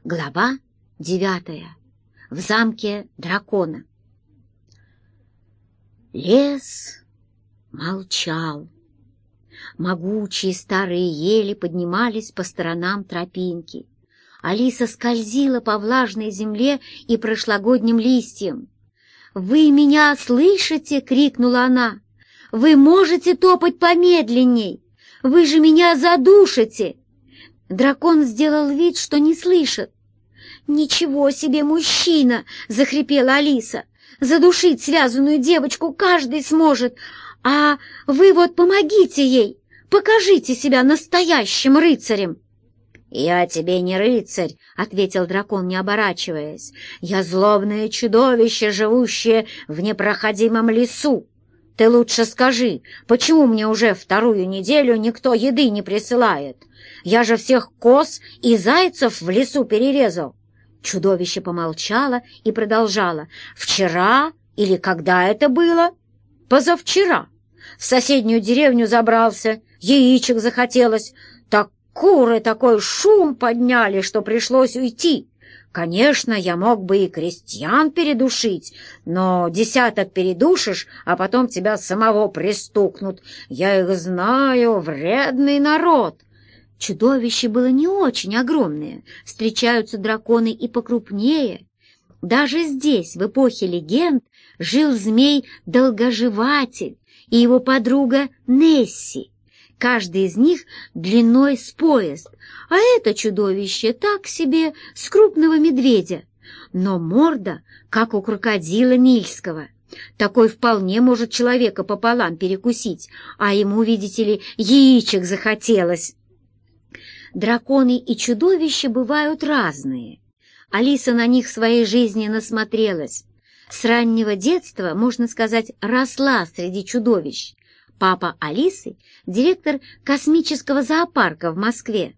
Глава 9. В замке дракона. Лес молчал. Могучие старые ели поднимались по сторонам тропинки. Алиса скользила по влажной земле и прошлогодним листьям. «Вы меня слышите?» — крикнула она. «Вы можете топать помедленней! Вы же меня задушите!» Дракон сделал вид, что не слышит. «Ничего себе мужчина!» — захрипела Алиса. «Задушить связанную девочку каждый сможет, а вы вот помогите ей, покажите себя настоящим рыцарем!» «Я тебе не рыцарь», — ответил дракон, не оборачиваясь. «Я злобное чудовище, живущее в непроходимом лесу. Ты лучше скажи, почему мне уже вторую неделю никто еды не присылает? Я же всех коз и зайцев в лесу перерезал». Чудовище помолчало и продолжало. «Вчера или когда это было? Позавчера. В соседнюю деревню забрался, яичек захотелось. Так куры такой шум подняли, что пришлось уйти. Конечно, я мог бы и крестьян передушить, но десяток передушишь, а потом тебя самого пристукнут. Я их знаю, вредный народ». Чудовище было не очень огромное, встречаются драконы и покрупнее. Даже здесь, в эпохе легенд, жил змей-долгоживатель и его подруга Несси. Каждый из них длиной с пояс, а это чудовище так себе, с крупного медведя, но морда, как у крокодила нильского. Такой вполне может человека пополам перекусить, а ему, видите ли, яичек захотелось. Драконы и чудовища бывают разные. Алиса на них в своей жизни насмотрелась. С раннего детства, можно сказать, росла среди чудовищ. Папа Алисы — директор космического зоопарка в Москве,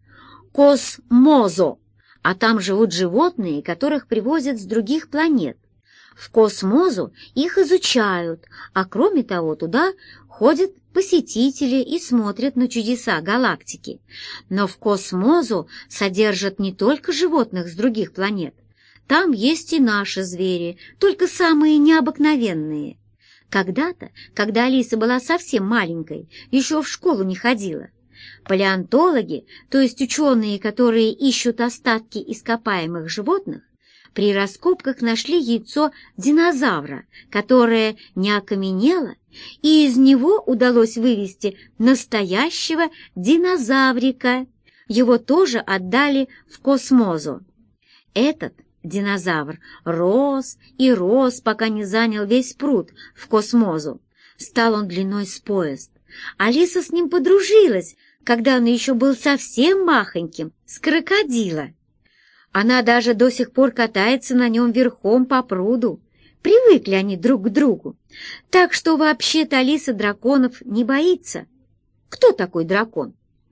Космозо, а там живут животные, которых привозят с других планет. В Космозу их изучают, а кроме того туда ходят посетители и смотрят на чудеса галактики. Но в Космозу содержат не только животных с других планет. Там есть и наши звери, только самые необыкновенные. Когда-то, когда Алиса была совсем маленькой, еще в школу не ходила, палеонтологи, то есть ученые, которые ищут остатки ископаемых животных, при раскопках нашли яйцо динозавра, которое не окаменело, и из него удалось вывести настоящего динозаврика. Его тоже отдали в Космозу. Этот динозавр рос и рос, пока не занял весь пруд в Космозу. Стал он длиной с пояс. Алиса с ним подружилась, когда он еще был совсем махоньким, с крокодила. Она даже до сих пор катается на нем верхом по пруду. Привыкли они друг к другу. Так что вообще-то Алиса драконов не боится. Кто такой дракон?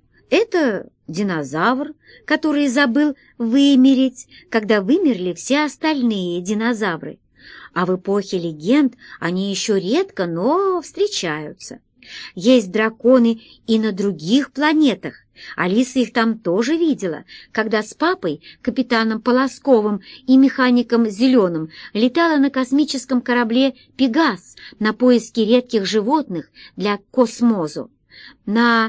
Это динозавр, который забыл вымереть, когда вымерли все остальные динозавры. А в эпохе легенд они еще редко, но встречаются. Есть драконы и на других планетах. Алиса их там тоже видела, когда с папой, капитаном Полосковым и механиком Зеленым летала на космическом корабле «Пегас» на поиски редких животных для Космозу. На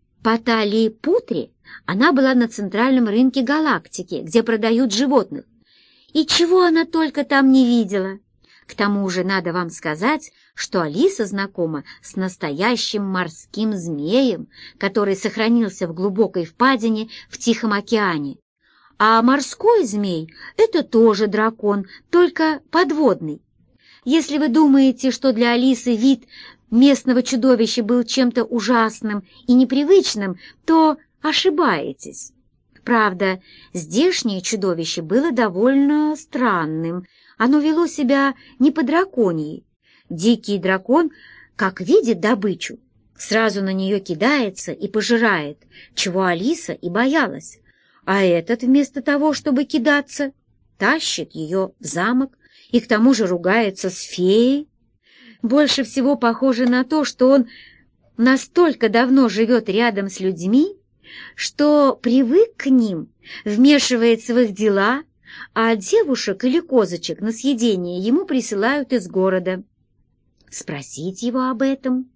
Паталипутре она была на центральном рынке галактики, где продают животных. И чего она только там не видела. К тому же надо вам сказать, что Алиса знакома с настоящим морским змеем, который сохранился в глубокой впадине в Тихом океане. А морской змей — это тоже дракон, только подводный. Если вы думаете, что для Алисы вид местного чудовища был чем-то ужасным и непривычным, то ошибаетесь. Правда, здешнее чудовище было довольно странным. Оно вело себя не по-драконьи. Дикий дракон, как видит добычу, сразу на нее кидается и пожирает, чего Алиса и боялась. А этот, вместо того, чтобы кидаться, тащит ее в замок и к тому же ругается с феей. Больше всего похоже на то, что он настолько давно живет рядом с людьми, что привык к ним, вмешивается в их дела, а девушек или козочек на съедение ему присылают из города. Спросить его об этом?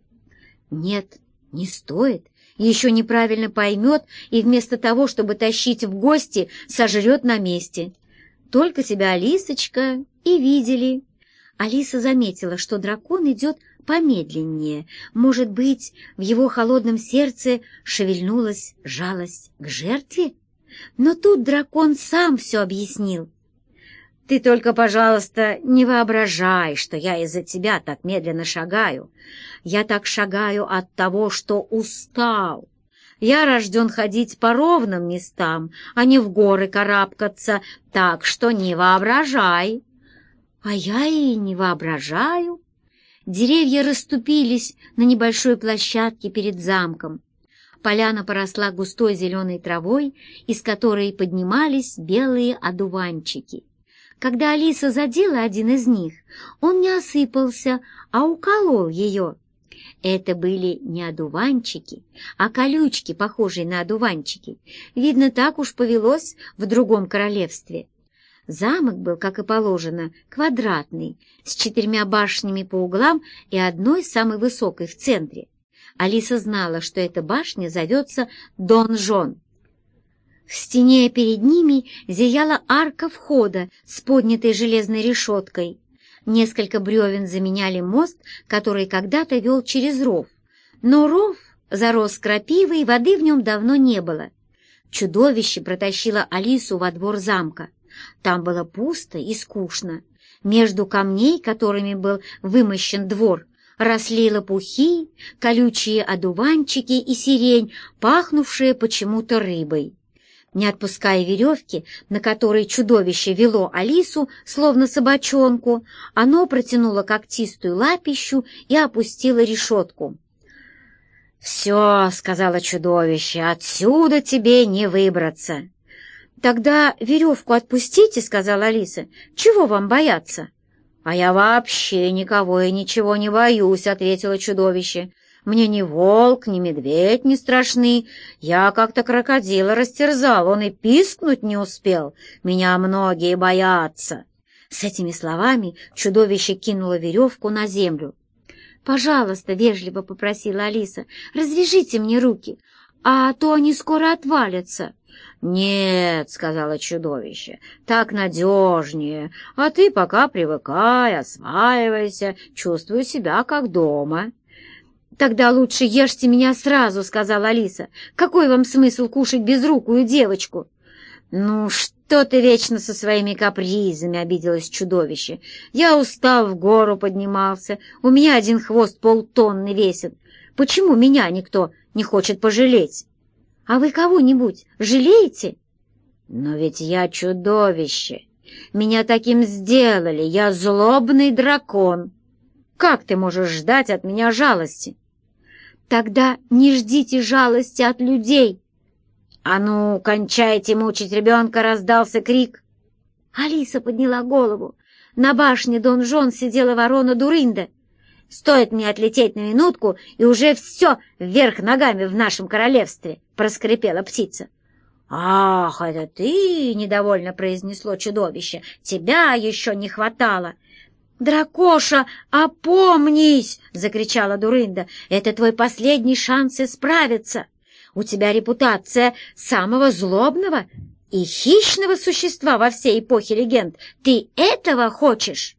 Нет, не стоит. Еще неправильно поймет и вместо того, чтобы тащить в гости, сожрет на месте. Только тебя, Алисочка, и видели. Алиса заметила, что дракон идет помедленнее. Может быть, в его холодном сердце шевельнулась жалость к жертве? Но тут дракон сам все объяснил. «Ты только, пожалуйста, не воображай, что я из-за тебя так медленно шагаю. Я так шагаю от того, что устал. Я рожден ходить по ровным местам, а не в горы карабкаться, так что не воображай». А я и не воображаю. Деревья расступились на небольшой площадке перед замком. Поляна поросла густой зеленой травой, из которой поднимались белые одуванчики. Когда Алиса задела один из них, он не осыпался, а уколол ее. Это были не одуванчики, а колючки, похожие на одуванчики. Видно, так уж повелось в другом королевстве. Замок был, как и положено, квадратный, с 4 башнями по углам и одной самой высокой в центре. Алиса знала, что эта башня зовется Донжон. В стене перед ними зияла арка входа с поднятой железной решеткой. Несколько бревен заменяли мост, который когда-то вел через ров. Но ров зарос крапивой, воды в нем давно не было. Чудовище протащило Алису во двор замка. Там было пусто и скучно. Между камней, которыми был вымощен двор, росли лопухи, колючие одуванчики и сирень, пахнувшие почему-то рыбой. Не отпуская веревки, на которой чудовище вело Алису, словно собачонку, оно протянуло когтистую лапищу и опустило решетку. «Все, — сказала чудовище, — отсюда тебе не выбраться». «Тогда веревку отпустите, — сказала Алиса. — Чего вам бояться?» «А я вообще никого и ничего не боюсь, — ответило чудовище. Мне ни волк, ни медведь не страшны. Я как-то крокодила растерзал, он и пискнуть не успел. Меня многие боятся». С этими словами чудовище кинуло веревку на землю. «Пожалуйста, — вежливо попросила Алиса, — развяжите мне руки, а то они скоро отвалятся». «Нет, — сказала чудовище, — так надежнее, а ты пока привыкай, осваивайся, чувствую себя как дома». «Тогда лучше ешьте меня сразу, — сказала Алиса. — Какой вам смысл кушать безрукую девочку?» «Ну, что ты вечно со своими капризами, — обиделось чудовище. — Я устал, в гору поднимался, у меня один хвост полтонны весит. Почему меня никто не хочет пожалеть?» «А вы кого-нибудь жалеете?» «Но ведь я чудовище. Меня таким сделали. Я злобный дракон. Как ты можешь ждать от меня жалости?» «Тогда не ждите жалости от людей». «А ну, кончайте мучить ребенка!» — раздался крик. Алиса подняла голову. На башне Донжон сидела ворона Дурында. «Стоит мне отлететь на минутку, и уже все вверх ногами в нашем королевстве!» — проскрипела птица. «Ах, это ты!» — недовольно произнесло чудовище. «Тебя еще не хватало!» «Дракоша, опомнись!» — закричала Дурында. «Это твой последний шанс исправиться! У тебя репутация самого злобного и хищного существа во всей эпохе легенд. Ты этого хочешь?»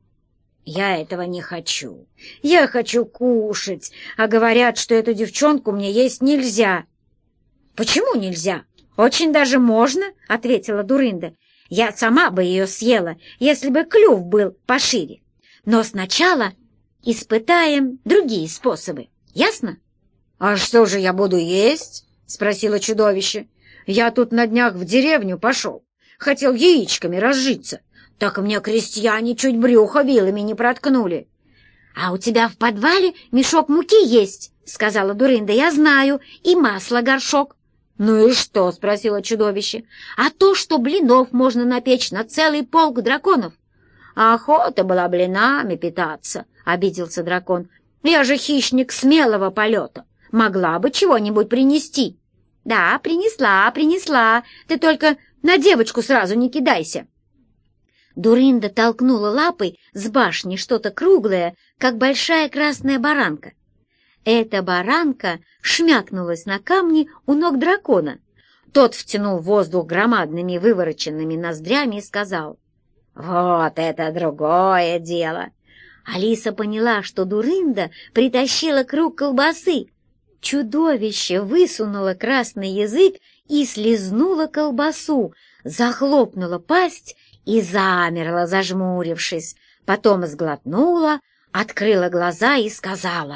«Я этого не хочу. Я хочу кушать, а говорят, что эту девчонку мне есть нельзя». «Почему нельзя? Очень даже можно», — ответила Дурында. «Я сама бы ее съела, если бы клюв был пошире. Но сначала испытаем другие способы. Ясно?» «А что же я буду есть?» — спросило чудовище. «Я тут на днях в деревню пошел. Хотел яичками разжиться. Так мне крестьяне чуть брюхо вилами не проткнули». «А у тебя в подвале мешок муки есть», — сказала Дурында. «Я знаю, и масло горшок». «Ну и что?» — спросило чудовище. «А то, что блинов можно напечь на целый полк драконов». «Охота была блинами питаться», — обиделся дракон. «Я же хищник смелого полета. Могла бы чего-нибудь принести». «Да, принесла, принесла. Ты только на девочку сразу не кидайся». Дурында толкнула лапой с башни что-то круглое, как большая красная баранка. Эта баранка шмякнулась на камни у ног дракона. Тот втянул воздух громадными вывороченными ноздрями и сказал: «Вот это другое дело!» Алиса поняла, что дурында притащила круг колбасы. Чудовище высунуло красный язык и слизнуло колбасу, захлопнула пасть и замерла, зажмурившись. Потом сглотнула, открыла глаза и сказала: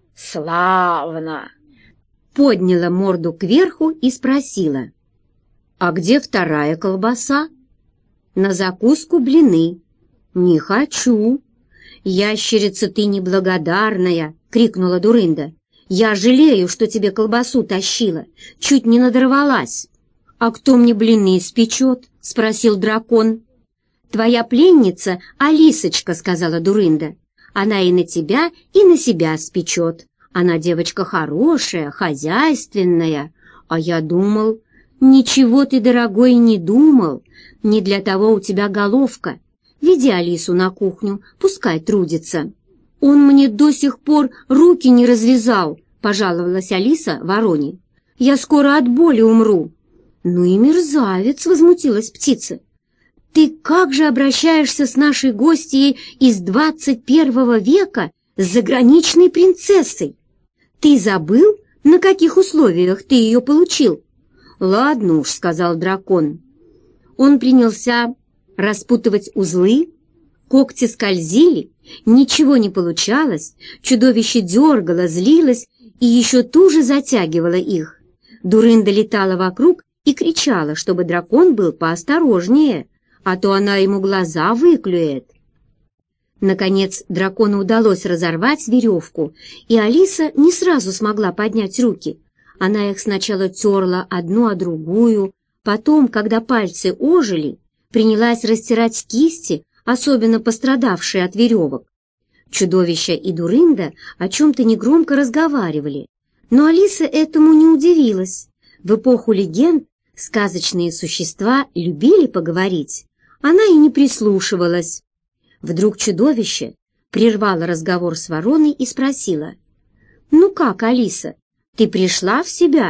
«Славно!» Подняла морду кверху и спросила: «А где вторая колбаса?» «На закуску блины». «Не хочу». «Ящерица ты неблагодарная!» — крикнула дурында. «Я жалею, что тебе колбасу тащила, чуть не надорвалась». «А кто мне блины испечет?» — спросил дракон. «Твоя пленница Алисочка», — сказала дурында. «Она и на тебя, и на себя спечет. Она девочка хорошая, хозяйственная. А я думал...» «Ничего ты, дорогой, не думал. Не для того у тебя головка. Веди Алису на кухню, пускай трудится». «Он мне до сих пор руки не развязал», — пожаловалась Алиса вороне. «Я скоро от боли умру». «Ну и мерзавец», — возмутилась птица. «Ты как же обращаешься с нашей гостьей из 21 века с заграничной принцессой? Ты забыл, на каких условиях ты ее получил?» «Ладно уж», — сказал дракон. Он принялся распутывать узлы, когти скользили, ничего не получалось, чудовище дергало, злилось и еще туже затягивало их. Дурында летала вокруг и кричала, чтобы дракон был поосторожнее, а то она ему глаза выклюет. Наконец дракону удалось разорвать веревку, и Алиса не сразу смогла поднять руки. Она их сначала терла одну о другую, потом, когда пальцы ожили, принялась растирать кисти, особенно пострадавшие от веревок. Чудовище и дурында о чем-то негромко разговаривали, но Алиса этому не удивилась. В эпоху легенд сказочные существа любили поговорить, она и не прислушивалась. Вдруг чудовище прервало разговор с вороной и спросило: «Ну как, Алиса, ты пришла в себя?»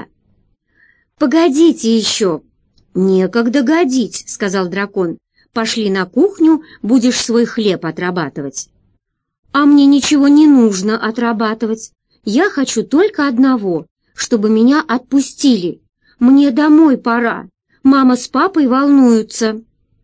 «Погодите еще!» «Некогда годить», — сказал дракон. «Пошли на кухню, будешь свой хлеб отрабатывать». «А мне ничего не нужно отрабатывать. Я хочу только одного, чтобы меня отпустили. Мне домой пора. Мама с папой волнуются».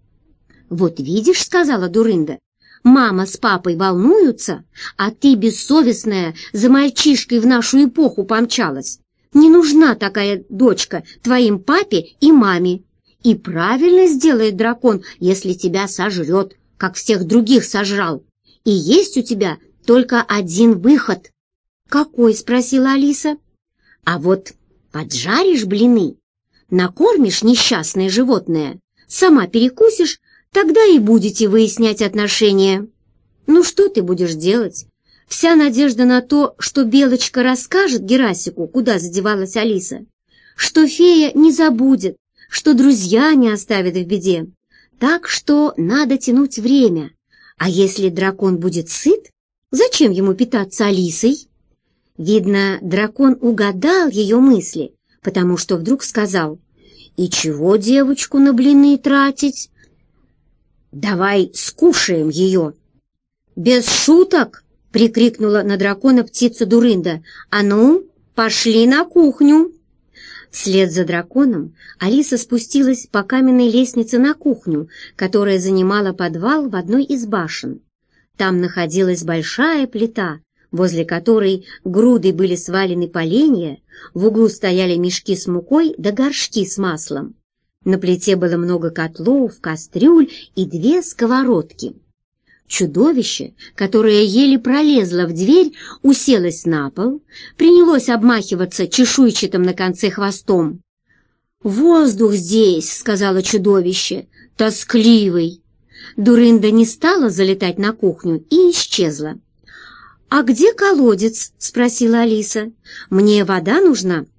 «Вот видишь», — сказала дурында, — «мама с папой волнуются, а ты, бессовестная, за мальчишкой в нашу эпоху помчалась. Не нужна такая дочка твоим папе и маме. И правильно сделает дракон, если тебя сожрет, как всех других сожрал. И есть у тебя только один выход». «Какой?» — спросила Алиса. «А вот поджаришь блины, накормишь несчастное животное, сама перекусишь, тогда и будете выяснять отношения». «Ну что ты будешь делать?» Вся надежда на то, что Белочка расскажет Герасику, куда задевалась Алиса, что фея не забудет, что друзья не оставят в беде. Так что надо тянуть время. А если дракон будет сыт, зачем ему питаться Алисой? Видно, дракон угадал ее мысли, потому что вдруг сказал: «И чего девочку на блины тратить? Давай скушаем ее». «Без шуток!» — прикрикнула на дракона птица дурында. «А ну, пошли на кухню!» Вслед за драконом Алиса спустилась по каменной лестнице на кухню, которая занимала подвал в одной из башен. Там находилась большая плита, возле которой грудой были свалены поленья, в углу стояли мешки с мукой да горшки с маслом. На плите было много котлов, кастрюль и 2 сковородки. Чудовище, которое еле пролезло в дверь, уселось на пол, принялось обмахиваться чешуйчатым на конце хвостом. «Воздух здесь», — сказала чудовище, — «тоскливый». Дурында не стала залетать на кухню и исчезла. «А где колодец?» — спросила Алиса. «Мне вода нужна».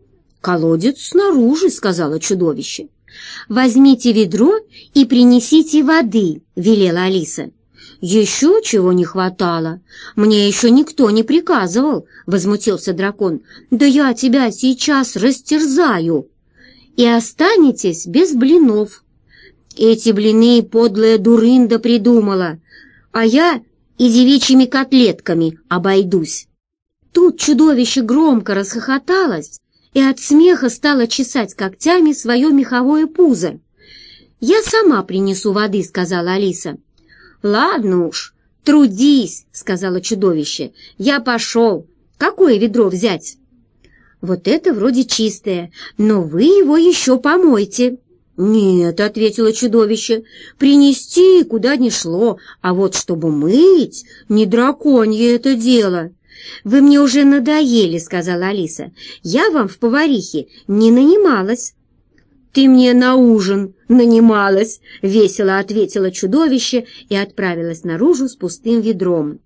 «Колодец снаружи», — сказала чудовище. «Возьмите ведро и принесите воды», — велела Алиса. «Еще чего не хватало. Мне еще никто не приказывал», — возмутился дракон. «Да я тебя сейчас растерзаю, и останетесь без блинов. Эти блины подлая дурында придумала, а я и девичьими котлетками обойдусь». Тут чудовище громко расхохоталось и от смеха стало чесать когтями свое меховое пузо. «Я сама принесу воды», — сказала Алиса. «Ладно уж, трудись», — сказала чудовище. «Я пошел. Какое ведро взять?» «Вот это вроде чистое, но вы его еще помойте». «Нет», — ответило чудовище, — «принести куда ни шло, а вот чтобы мыть, не драконье это дело». «Вы мне уже надоели», — сказала Алиса. «Я вам в поварихе не нанималась». «Ты мне на ужин нанималась», — весело ответило чудовище и отправилось наружу с пустым ведром.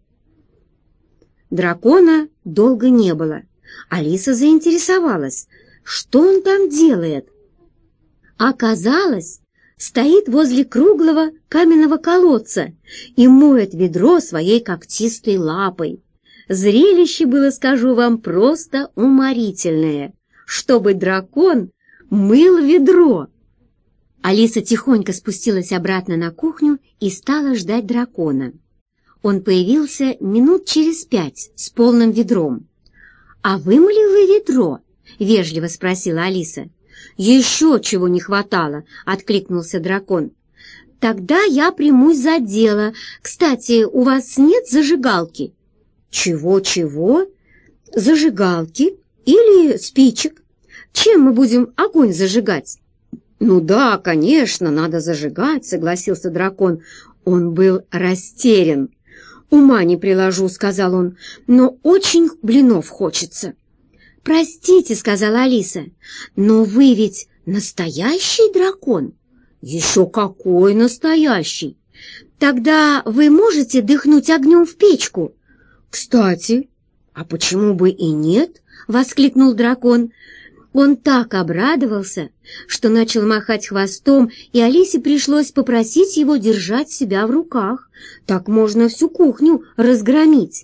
Дракона долго не было. Алиса заинтересовалась, что он там делает. Оказалось, стоит возле круглого каменного колодца и моет ведро своей когтистой лапой. Зрелище было, скажу вам, просто уморительное, чтобы дракон мыл ведро. Алиса тихонько спустилась обратно на кухню и стала ждать дракона. Он появился минут через 5 с полным ведром. «А вымыли вы ведро?» — вежливо спросила Алиса. «Еще чего не хватало!» — откликнулся дракон. «Тогда я примусь за дело. Кстати, у вас нет зажигалки?» «Чего-чего? Зажигалки или спичек? Чем мы будем огонь зажигать?» «Ну да, конечно, надо зажигать», — согласился дракон. Он был растерян. «Ума не приложу», — сказал он, — «но очень блинов хочется». «Простите», — сказала Алиса, — «но вы ведь настоящий дракон?» «Еще какой настоящий!» «Тогда вы можете дыхнуть огнем в печку?» «Кстати, а почему бы и нет?» — воскликнул дракон. Он так обрадовался, что начал махать хвостом, и Алисе пришлось попросить его держать себя в руках. Так можно всю кухню разгромить.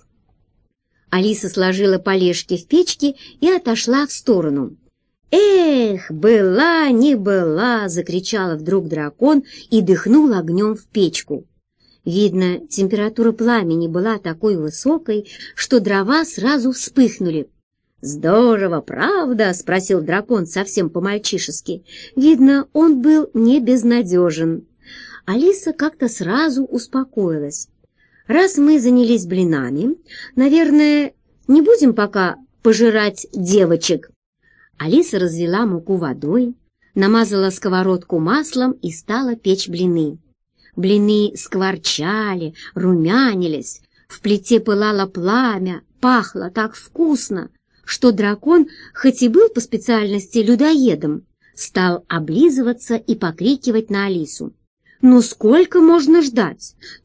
Алиса сложила полежки в печке и отошла в сторону. «Эх, была не была!» — закричала вдруг дракон и дыхнул огнем в печку. Видно, температура пламени была такой высокой, что дрова сразу вспыхнули. «Здорово, правда?» — спросил дракон совсем по-мальчишески. Видно, он был не безнадежен. Алиса как-то сразу успокоилась. «Раз мы занялись блинами, наверное, не будем пока пожирать девочек». Алиса развела муку водой, намазала сковородку маслом и стала печь блины. Блины скворчали, румянились, в плите пылало пламя, пахло так вкусно, что дракон, хоть и был по специальности людоедом, стал облизываться и покрикивать на Алису. «Ну сколько можно ждать?